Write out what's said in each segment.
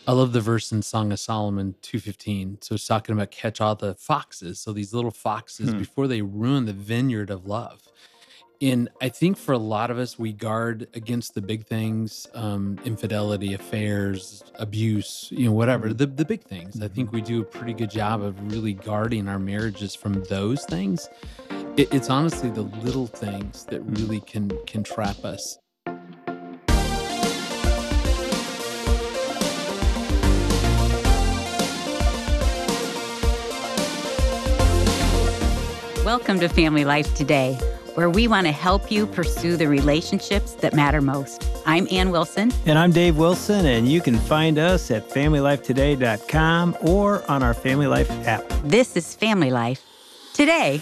I love the verse in Song of Solomon 2:15. So it's talking about catch all the foxes. So these little foxes Hmm. before they ruin the vineyard of love. And I think for a lot of us, we guard against the big things, infidelity, affairs, abuse, whatever, Hmm. the big things. I Hmm. think we do a pretty good job of really guarding our marriages from those things. It's honestly the little things that Hmm. really can trap us. Welcome to Family Life Today, where we want to help you pursue the relationships that matter most. I'm Ann Wilson. And I'm Dave Wilson, and you can find us at FamilyLifeToday.com or on our Family Life app. This is Family Life Today.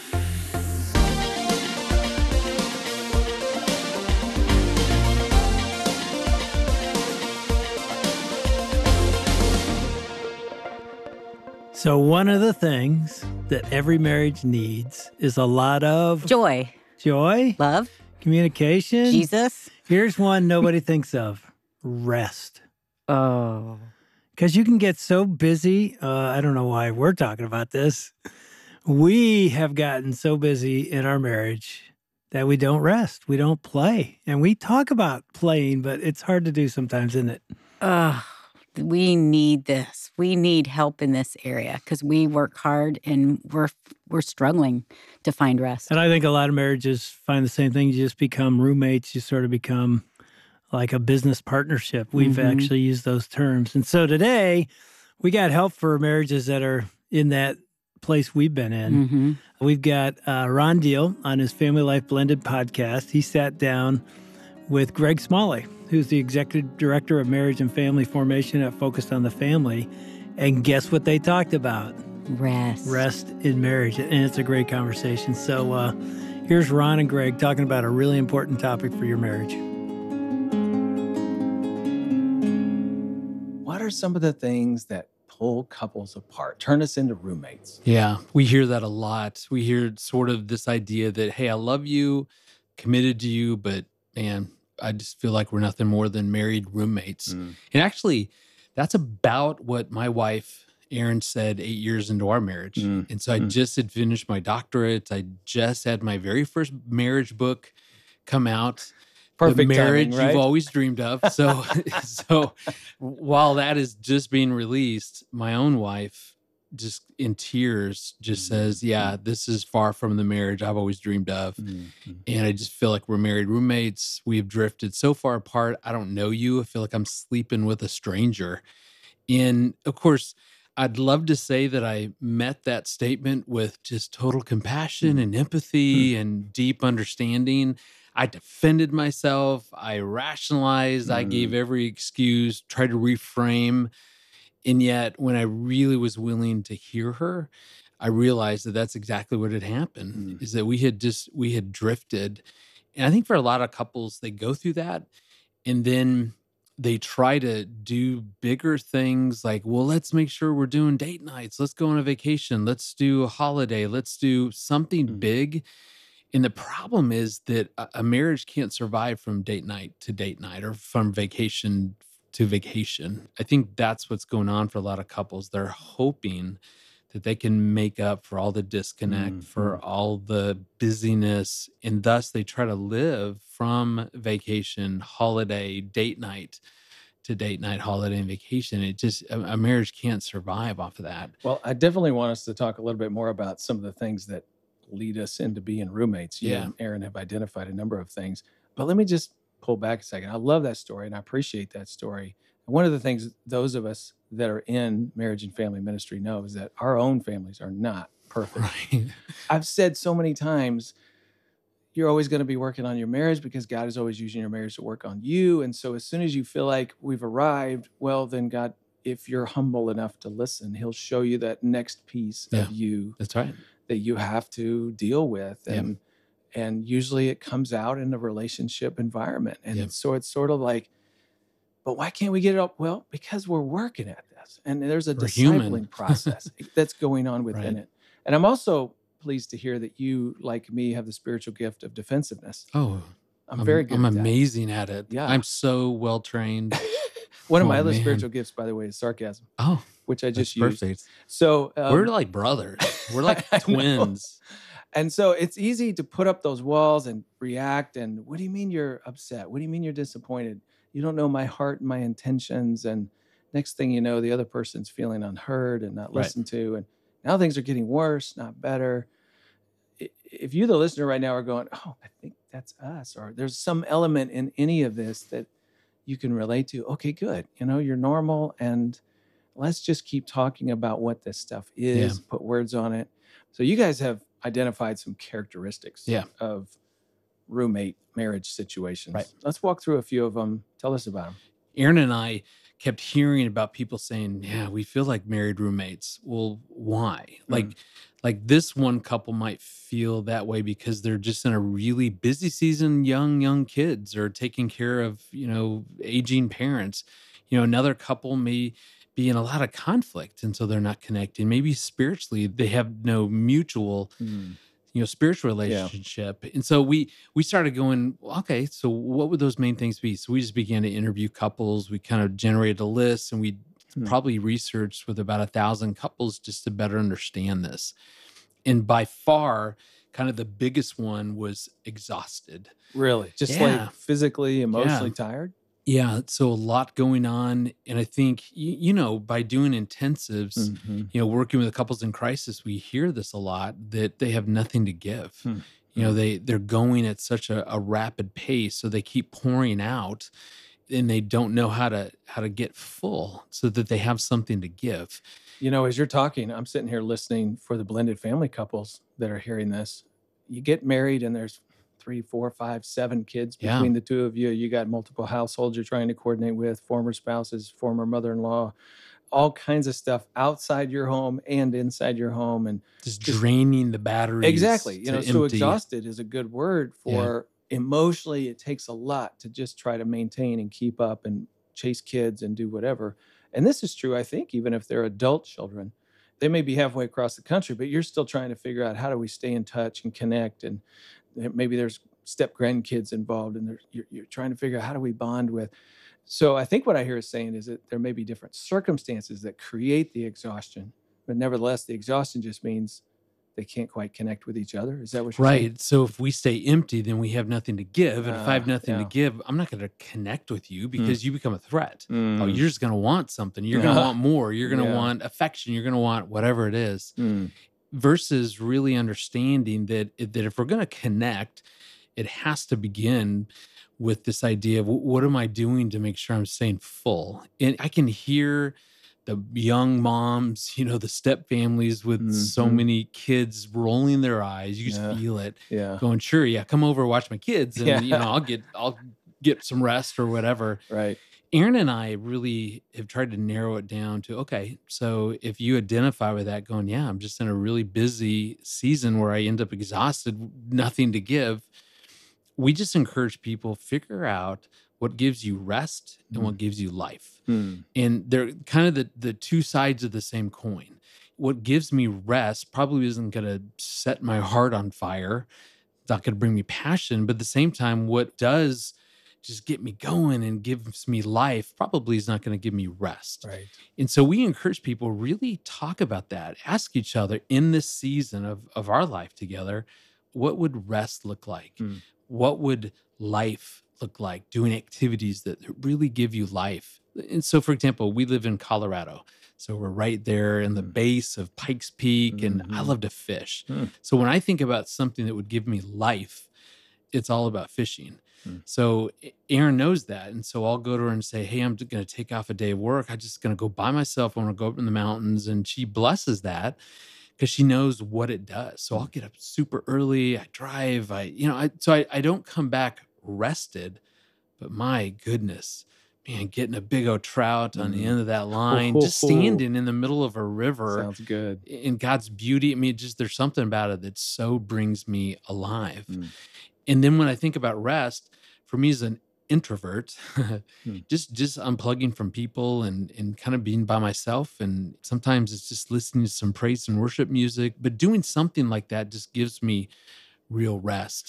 So one of the things that every marriage needs is a lot of Joy, joy, love, communication. Jesus. Here's one nobody thinks of: rest. Oh. Because you can get so busy. I don't know why we're talking about this. We have gotten so busy in our marriage that we don't rest. We don't play. And we talk about playing, but it's hard to do sometimes, isn't it? We need this. We need help in this area because we work hard and we're struggling to find rest. And I think a lot of marriages find the same thing. You just become roommates. You sort of become like a business partnership. We've actually used those terms. And so today we got help for marriages that are in that place we've been in. We've got Ron Deal on his Family Life Blended podcast. He sat down with Greg Smalley, who's the executive director of marriage and family formation at Focused on the Family. And guess what they talked about? Rest in marriage. And it's a great conversation. So here's Ron and Greg talking about a really important topic for your marriage. What are some of the things that pull couples apart, turn us into roommates? Yeah, we hear that a lot. We hear sort of this idea that, hey, I love you, committed to you, but man, I just feel like we're nothing more than married roommates. And actually, that's about what my wife, Erin, said 8 years into our marriage. And so I just had finished my doctorate. I just had my very first marriage book come out. Perfect the marriage timing, right? you've always dreamed of. So, so while that is just being released, my own wife, just in tears, just says, "Yeah, this is far from the marriage I've always dreamed of." And I just feel like we're married roommates. We've drifted so far apart. I don't know you. I feel like I'm sleeping with a stranger. And of course, I'd love to say that I met that statement with just total compassion and empathy and deep understanding. I defended myself. I rationalized. I gave every excuse, tried to reframe. And yet, when I really was willing to hear her, I realized that that's exactly what had happened, is that we had drifted. And I think for a lot of couples, they go through that and then they try to do bigger things like, well, let's make sure we're doing date nights. Let's go on a vacation. Let's do a holiday. Let's do something big. And the problem is that a marriage can't survive from date night to date night or from vacation to vacation. I think that's what's going on for a lot of couples. They're hoping that they can make up for all the disconnect, for all the busyness, and thus they try to live from vacation, holiday, date night to date night, holiday, and vacation. It just, a marriage can't survive off of that. Well, I definitely want us to talk a little bit more about some of the things that lead us into being roommates. You Yeah. and Erin have identified a number of things, but let me just pull back a second. I love that story and I appreciate that story. And one of the things those of us that are in marriage and family ministry know is that our own families are not perfect. Right. I've said so many times, you're always going to be working on your marriage because God is always using your marriage to work on you. And so as soon as you feel like we've arrived, well, then God, if you're humble enough to listen, he'll show you that next piece Yeah. of you That's right. that you have to deal with. And usually it comes out in a relationship environment. And so it's sort of like, but why can't we get it up? Well, because we're working at this. And there's a We're discipling human. process that's going on within Right. it. And I'm also pleased to hear that you, like me, have the spiritual gift of defensiveness. Oh, I'm very good I'm at that. amazing at it. Yeah. I'm so well trained. One of Oh, my other man. spiritual gifts, by the way, is sarcasm, Oh, which I that's just used. perfect. So We're like brothers. We're like I know. twins. And so it's easy to put up those walls and react. And what do you mean you're upset? What do you mean you're disappointed? You don't know my heart and my intentions. And next thing you know, the other person's feeling unheard and not Right. listened to. And now things are getting worse, not better. If you, the listener right now, are going, oh, I think that's us, or there's some element in any of this that you can relate to, okay, good. You're normal. And let's just keep talking about what this stuff is, put words on it. So you guys have identified some characteristics of roommate marriage situations. Right. Let's walk through a few of them. Tell us about them. Aaron and I kept hearing about people saying, yeah, we feel like married roommates. Well, why? Like this one couple might feel that way because they're just in a really busy season, young kids, or taking care of, aging parents. Another couple may be in a lot of conflict, and so they're not connecting. Maybe spiritually, they have no mutual spiritual relationship. And so we started going, okay, so what would those main things be? So we just began to interview couples. We kind of generated a list, and we probably researched with about 1,000 couples just to better understand this. And by far, kind of the biggest one was exhausted. Really? Just like physically, emotionally tired? Yeah. So a lot going on. And I think, by doing intensives, working with couples in crisis, we hear this a lot, that they have nothing to give. They're going at such a rapid pace. So they keep pouring out, and they don't know how to get full so that they have something to give. As you're talking, I'm sitting here listening for the blended family couples that are hearing this. You get married and there's 3, 4, 5, 7 kids between the two of you. You got multiple households you're trying to coordinate with, former spouses, former mother-in-law, all kinds of stuff outside your home and inside your home, and just draining the batteries. Exactly. So empty. exhausted is a good word for emotionally. It takes a lot to just try to maintain and keep up and chase kids and do whatever. And this is true, I think, even if they're adult children. They may be halfway across the country, but you're still trying to figure out, how do we stay in touch and connect? And maybe there's step grandkids involved, and you're trying to figure out, how do we bond with? So I think what I hear is saying is that there may be different circumstances that create the exhaustion, but nevertheless, the exhaustion just means they can't quite connect with each other. Is that what you're saying? Right. So if we stay empty, then we have nothing to give. And if I have nothing to give, I'm not going to connect with you because you become a threat. Oh, you're just going to want something. You're going to want more. You're going to want affection. You're going to want whatever it is. Versus really understanding that if we're going to connect, it has to begin with this idea of, what am I doing to make sure I'm staying full? And I can hear the young moms, the step families with so many kids rolling their eyes. You just feel it going, sure, come over, watch my kids, and I'll get some rest or whatever. Right. Aaron and I really have tried to narrow it down to, okay, so if you identify with that, going, I'm just in a really busy season where I end up exhausted, nothing to give. We just encourage people, figure out what gives you rest and what gives you life. And they're kind of the two sides of the same coin. What gives me rest probably isn't going to set my heart on fire. It's not going to bring me passion. But at the same time, what does just get me going and gives me life probably is not going to give me rest. Right. And so we encourage people, really talk about that. Ask each other, in this season of our life together, what would rest look like? What would life look like? Doing activities that really give you life. And so, for example, we live in Colorado. So we're right there in the base of Pikes Peak, and I love to fish. So when I think about something that would give me life, it's all about fishing. So Aaron knows that. And so I'll go to her and say, hey, I'm going to take off a day of work. I'm just going to go by myself. I want to go up in the mountains. And she blesses that because she knows what it does. So I'll get up super early. I drive. I don't come back rested, but my goodness, man, getting a big old trout on the end of that line, just standing in the middle of a river. Sounds good. In God's beauty. I mean, there's something about it that so brings me alive. And then when I think about rest, for me as an introvert, just unplugging from people and kind of being by myself. And sometimes it's just listening to some praise and worship music, but doing something like that just gives me real rest.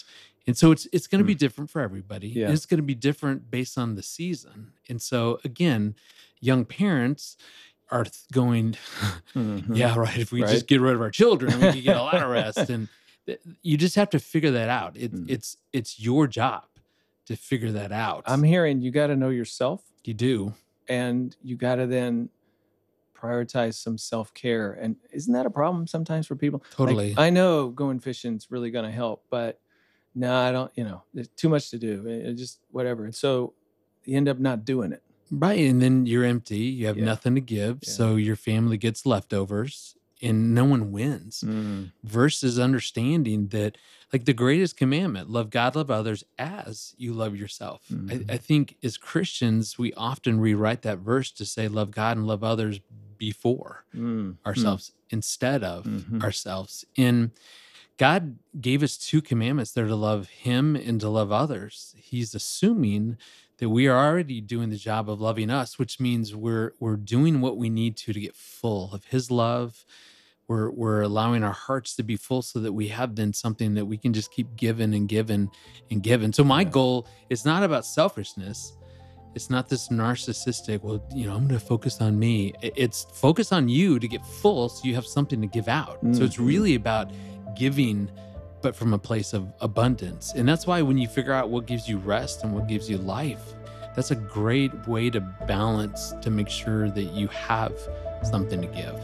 And so it's going to be different for everybody. Yeah. And it's going to be different based on the season. And so again, young parents are going, yeah, right. If we just get rid of our children, we can get a lot of rest. And you just have to figure that out. It's your job to figure that out. I'm hearing you got to know yourself. You do. And you got to then prioritize some self-care. And isn't that a problem sometimes for people? Totally. Like, I know going fishing is really going to help, but no, I don't, there's too much to do. It just whatever. And so you end up not doing it. Right. And then you're empty. You have nothing to give. Yeah. So your family gets leftovers and no one wins. Versus understanding that, like the greatest commandment, love God, love others as you love yourself. I think as Christians, we often rewrite that verse to say, love God and love others before ourselves instead of ourselves. And God gave us 2 commandments there, to love him and to love others. He's assuming that we are already doing the job of loving us, which means we're doing what we need to get full of his love. We're allowing our hearts to be full so that we have then something that we can just keep giving and giving and giving. So my goal is not about selfishness. It's not this narcissistic, well, I'm going to focus on me. It's focus on you to get full so you have something to give out. So it's really about giving, but from a place of abundance. And that's why when you figure out what gives you rest and what gives you life, that's a great way to balance, to make sure that you have something to give.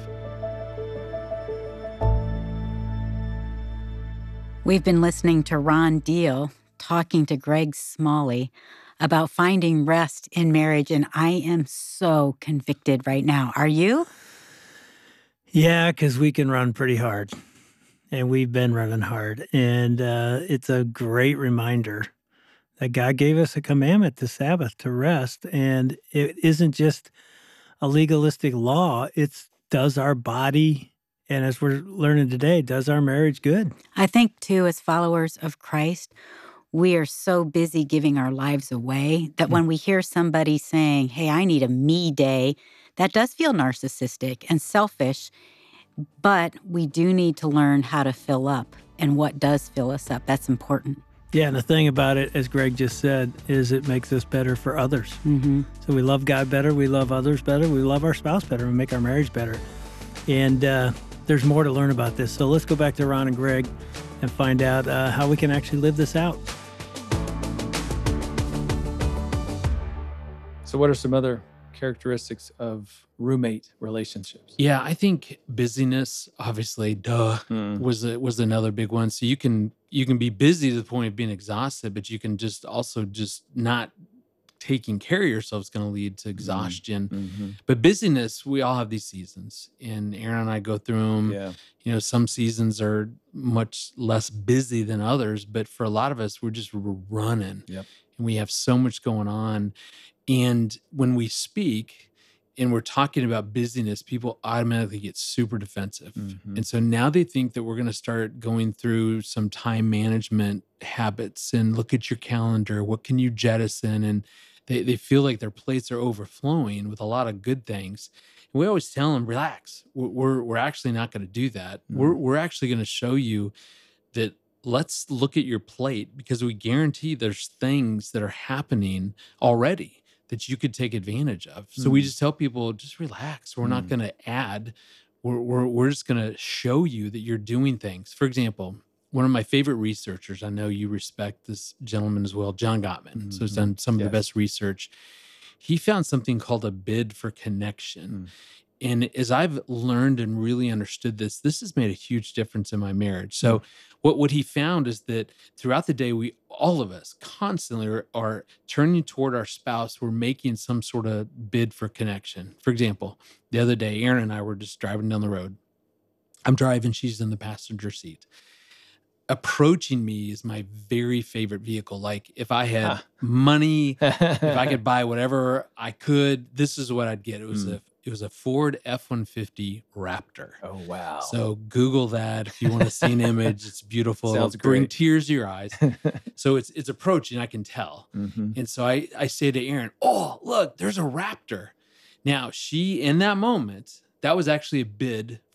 We've been listening to Ron Deal talking to Greg Smalley about finding rest in marriage, and I am so convicted right now. Are you? Yeah, because we can run pretty hard. And we've been running hard. And it's a great reminder that God gave us a commandment, the Sabbath, to rest. And it isn't just a legalistic law. It's does our body, and as we're learning today, does our marriage good. I think, too, as followers of Christ, we are so busy giving our lives away that when we hear somebody saying, hey, I need a me day, that does feel narcissistic and selfish. But we do need to learn how to fill up and what does fill us up. That's important. Yeah, and the thing about it, as Greg just said, is it makes us better for others. So we love God better, we love others better, we love our spouse better, we make our marriage better. And there's more to learn about this. So let's go back to Ron and Greg and find out how we can actually live this out. So what are some other characteristics of roommate relationships? Yeah, I think busyness, obviously, was another big one. So you can be busy to the point of being exhausted, but you can just also just not taking care of yourself is going to lead to exhaustion. But busyness, we all have these seasons, and Aaron and I go through them. Some seasons are much less busy than others, but for a lot of us, we're running, and we have so much going on. And when we speak and we're talking about busyness, people automatically get super defensive. And so now they think that we're going to start going through some time management habits and look at your calendar. What can you jettison? And they feel like their plates are overflowing with a lot of good things. And we always tell them, relax. We're actually not going to do that. We're actually going to show you that let's look at your plate, because we guarantee there's things that are happening already that you could take advantage of. So we just tell people, just relax. We're not going to add. We're just going to show you that you're doing things. For example, one of my favorite researchers, I know you respect this gentleman as well, John Gottman. So he's done some of the best research. He found something called a bid for connection. And as I've learned and really understood this has made a huge difference in my marriage. So what he found is that throughout the day, all of us constantly are turning toward our spouse. We're making some sort of bid for connection. For example, the other day, Aaron and I were just driving down the road. I'm driving, she's in the passenger seat. Approaching me is my very favorite vehicle. Like if I had money, if I could buy whatever I could, this is what I'd get. It was a Ford F-150 Raptor. Oh, wow. So Google that if you want to see an image. It's beautiful. Sounds It'll bring great. tears to your eyes. So it's approaching, I can tell. And so I say to Aaron, oh, look, there's a Raptor. Now, she, in that moment, that was actually a bid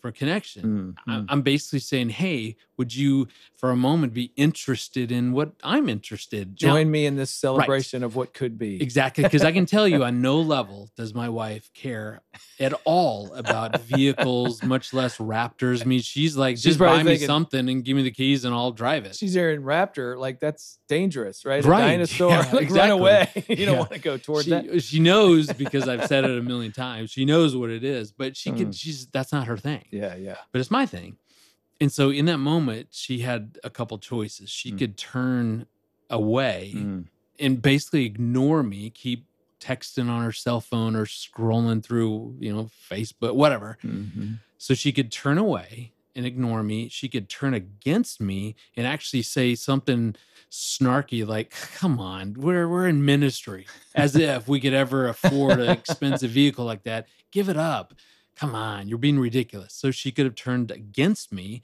for connection. Mm. I'm basically saying, hey, would you for a moment be interested in what I'm interested? Now, Join me in this celebration of what could be. exactly. Because I can tell you on no level does my wife care at all about vehicles, much less Raptors. I mean, she's like, She's just probably buy me thinking- something and give me the keys and I'll drive it. She's hearing Raptor, like that's dangerous, right? Right. A dinosaur, Yeah, like run exactly. away. You don't Yeah. want to go towards that. She knows because I've said it a million times. She knows what it is, but she's that's not her thing. Yeah. But it's my thing. And so in that moment, she had a couple choices. She could turn away and basically ignore me, keep texting on her cell phone or scrolling through, Facebook, whatever. So she could turn away and ignore me. She could turn against me and actually say something snarky like, come on, we're in ministry, as if we could ever afford an expensive vehicle like that. Give it up. Come on, you're being ridiculous. So she could have turned against me,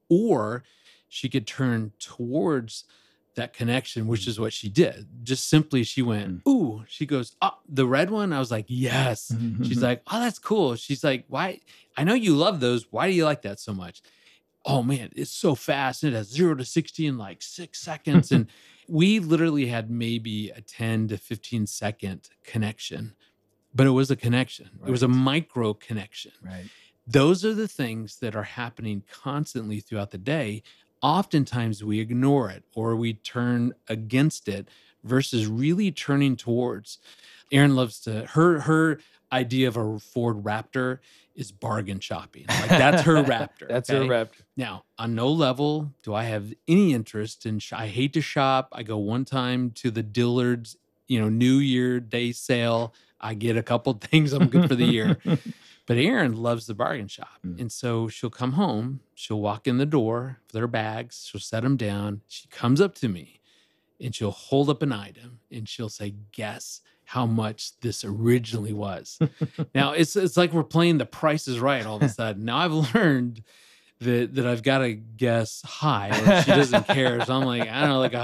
or she could turn towards that connection, which is what she did. Just simply, she went, ooh, she goes, oh, the red one. I was like, yes. She's like, oh, that's cool. She's like, why? I know you love those. Why do you like that so much? Oh man, it's so fast. It has 0 to 60 in like 6 seconds. And we literally had maybe a 10 to 15 second connection, but it was a connection. Right. It was a micro connection. Right. Those are the things that are happening constantly throughout the day. Oftentimes we ignore it or we turn against it versus really turning towards. Erin loves to, her idea of a Ford Raptor is bargain shopping. Like that's her Raptor. That's her Raptor. Now, on no level do I have any interest in, I hate to shop. I go one time to the Dillard's, New Year Day sale. I get a couple things. I'm good for the year. But Erin loves the bargain shop. And so she'll come home, she'll walk in the door with her bags, she'll set them down. She comes up to me and she'll hold up an item and she'll say, guess how much this originally was. Now it's like we're playing The Price is Right all of a sudden. Now I've learned that I've got to guess high or she doesn't care. So I'm like, I don't know, like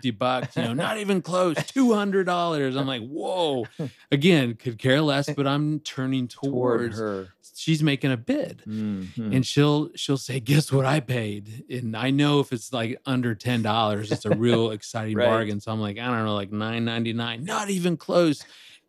$150, not even close, $200. I'm like, whoa. Again, could care less, but I'm turning towards her. She's making a bid. And she'll say, guess what I paid? And I know if it's like under $10, it's a real exciting bargain. So I'm like, I don't know, like $9.99, not even close.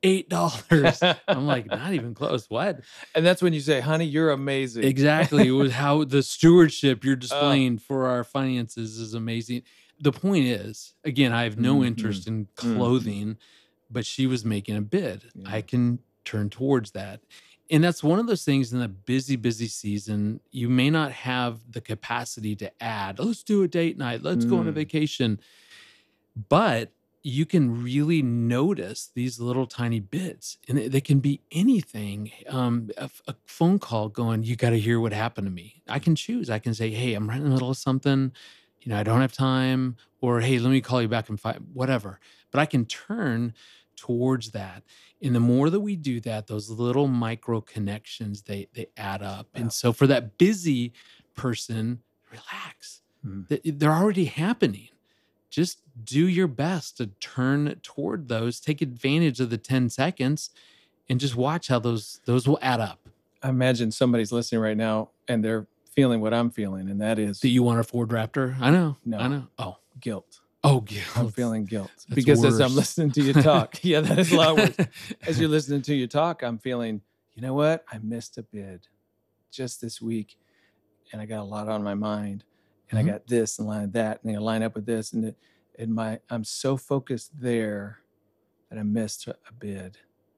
$8. I'm like, not even close. What? And that's when you say, honey, you're amazing. Exactly. It was how the stewardship you're displaying for our finances is amazing. The point is, again, I have no interest in clothing, but she was making a bid. Yeah. I can turn towards that. And that's one of those things in the busy, busy season, you may not have the capacity to add, let's do a date night, let's go on a vacation. But you can really notice these little tiny bits, and they can be anything. A phone call going, you got to hear what happened to me. I can choose. I can say, hey, I'm right in the middle of something. I don't have time, or hey, let me call you back in 5, whatever. But I can turn towards that. And the more that we do that, those little micro connections, they add up. Wow. And so for that busy person, relax. They're already happening. Just do your best to turn toward those, take advantage of the 10 seconds and just watch how those will add up. I imagine somebody's listening right now and they're feeling what I'm feeling. And that is. Do you want a Ford Raptor? I know. No. I know. Oh, guilt. Oh, guilt. I'm feeling guilt. That's because worse. As I'm listening to you talk, yeah, that is a lot worse. As you're listening to you talk, I'm feeling, you know what? I missed a bid just this week and I got a lot on my mind. And I got this and line that, and they line up with this, and I'm so focused there that I missed a bid,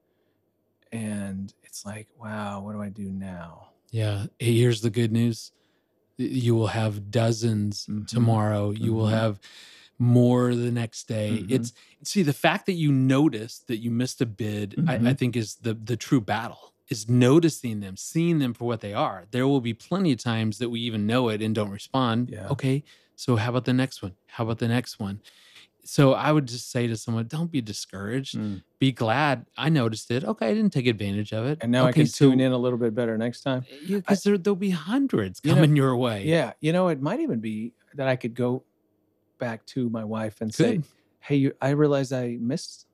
and it's like, wow, what do I do now? Yeah, here's the good news: you will have dozens tomorrow. You will have more the next day. It's the fact that you noticed that you missed a bid. I think is the true battle. Is noticing them, seeing them for what they are. There will be plenty of times that we even know it and don't respond. Yeah. Okay, so how about the next one? How about the next one? So I would just say to someone, don't be discouraged. Be glad I noticed it. Okay, I didn't take advantage of it. And now I can tune in a little bit better next time. Because there'll be hundreds coming your way. Yeah, it might even be that I could go back to my wife and say, hey, I realized I missed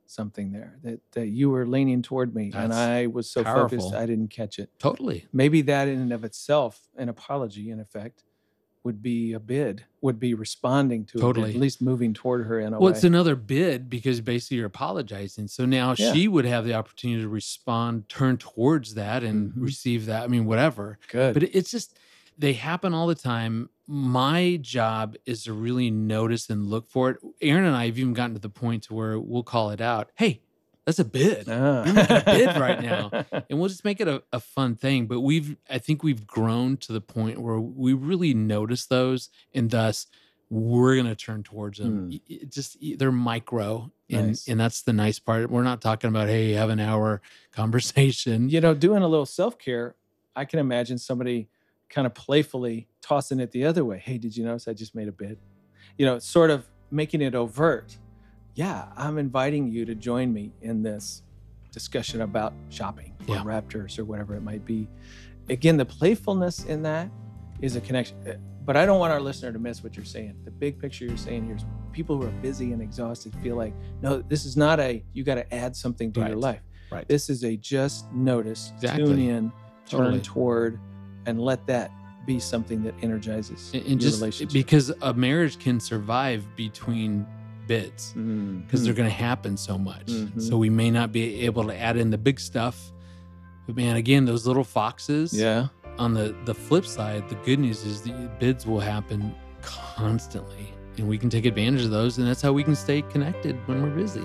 something there, that you were leaning toward me and That's I was so powerful. focused I didn't catch it. Totally. Maybe that in and of itself, an apology in effect, would be a bid, would be responding to a Totally. bid, at least moving toward her in a Well, way. it's another bid because basically you're apologizing. So now Yeah. she would have the opportunity to respond, turn towards that and Mhm. receive that. I mean, whatever. Good. But it's just, they happen all the time. My job is to really notice and look for it. Aaron and I have even gotten to the point to where we'll call it out. Hey, that's a bid. Ah. You're making a bid right now. And we'll just make it a fun thing. But I think we've grown to the point where we really notice those, and thus we're going to turn towards them. They're micro. Nice. And that's the nice part. We're not talking about, hey, have an hour conversation. You know, doing a little self-care, I can imagine somebody kind of playfully tossing it the other way. Hey, did you notice I just made a bid? You know, sort of making it overt. Yeah, I'm inviting you to join me in this discussion about shopping or Yeah. Raptors or whatever it might be. Again, the playfulness in that is a connection. But I don't want our listener to miss what you're saying. The big picture you're saying here is people who are busy and exhausted feel like, no, this is not you got to add something to your Right. life. Right. This is a just notice, Exactly. tune in, Totally. turn toward, and let that be something that energizes And your just relationship. because a marriage can survive between bids, because they're going to happen so much. Mhm. So we may not be able to add in the big stuff. But man, again, those little foxes. Yeah. On the flip side, the good news is the bids will happen constantly, and we can take advantage of those, and that's how we can stay connected when we're busy.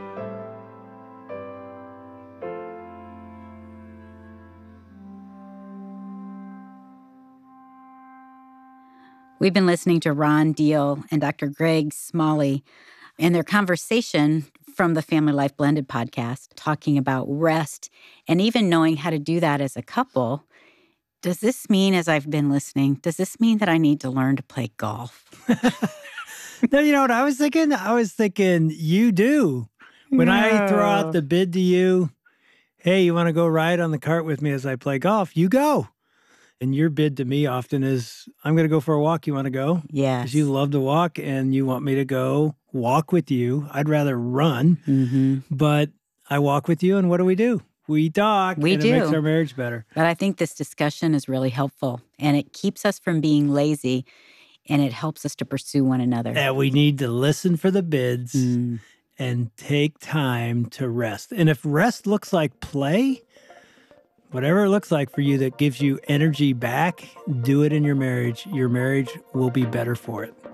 We've been listening to Ron Deal and Dr. Greg Smalley and their conversation from the Family Life Blended podcast, talking about rest and even knowing how to do that as a couple. Does this mean, as I've been listening, does this mean that I need to learn to play golf? No, you know what I was thinking? I was thinking you do. When I throw out the bid to you, hey, you want to go ride on the cart with me as I play golf? You go. And your bid to me often is, I'm going to go for a walk. You want to go? Yes. Because you love to walk and you want me to go walk with you. I'd rather run, Mm-hmm. but I walk with you. And what do? We talk. We and do. It makes our marriage better. But I think this discussion is really helpful, and it keeps us from being lazy, and it helps us to pursue one another. And we need to listen for the bids Mm. and take time to rest. And if rest looks like play, whatever it looks like for you that gives you energy back, do it in your marriage. Your marriage will be better for it.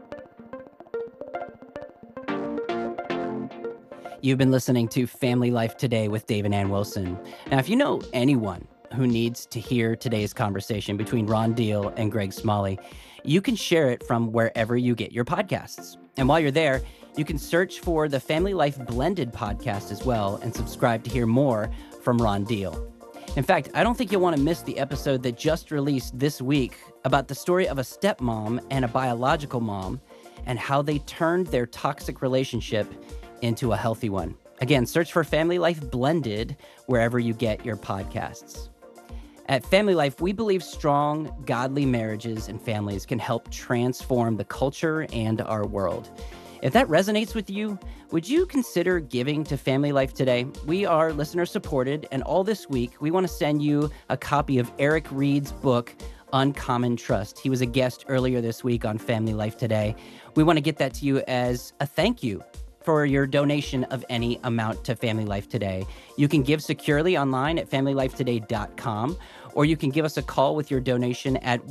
You've been listening to Family Life Today with Dave and Ann Wilson. Now, if you know anyone who needs to hear today's conversation between Ron Deal and Greg Smalley, you can share it from wherever you get your podcasts. And while you're there, you can search for the Family Life Blended podcast as well and subscribe to hear more from Ron Deal. In fact, I don't think you'll want to miss the episode that just released this week about the story of a stepmom and a biological mom and how they turned their toxic relationship into a healthy one. Again, search for Family Life Blended wherever you get your podcasts. At Family Life, we believe strong, godly marriages and families can help transform the culture and our world. If that resonates with you, would you consider giving to Family Life today? We are listener supported, and all this week, we want to send you a copy of Eric Reed's book, Uncommon Trust. He was a guest earlier this week on Family Life Today. We want to get that to you as a thank you for your donation of any amount to Family Life Today. You can give securely online at familylifetoday.com, or you can give us a call with your donation at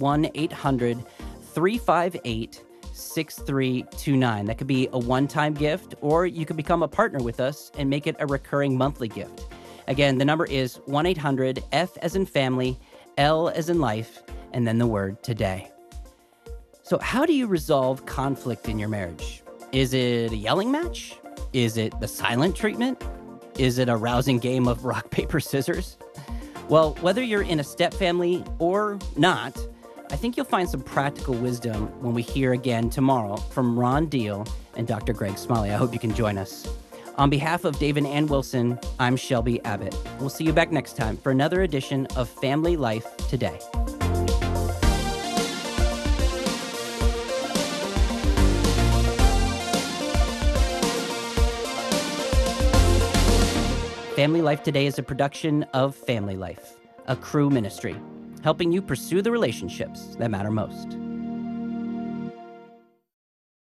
1-800-358-6329. That could be a one-time gift, or you could become a partner with us and make it a recurring monthly gift. Again, the number is 1-800-F as in family, L as in life, and then the word today. So how do you resolve conflict in your marriage? Is it a yelling match? Is it the silent treatment? Is it a rousing game of rock, paper, scissors? Well, whether you're in a step family or not, I think you'll find some practical wisdom when we hear again tomorrow from Ron Deal and Dr. Greg Smalley. I hope you can join us. On behalf of Dave and Ann Wilson, I'm Shelby Abbott. We'll see you back next time for another edition of Family Life Today. Family Life Today is a production of Family Life, a Cru ministry, helping you pursue the relationships that matter most.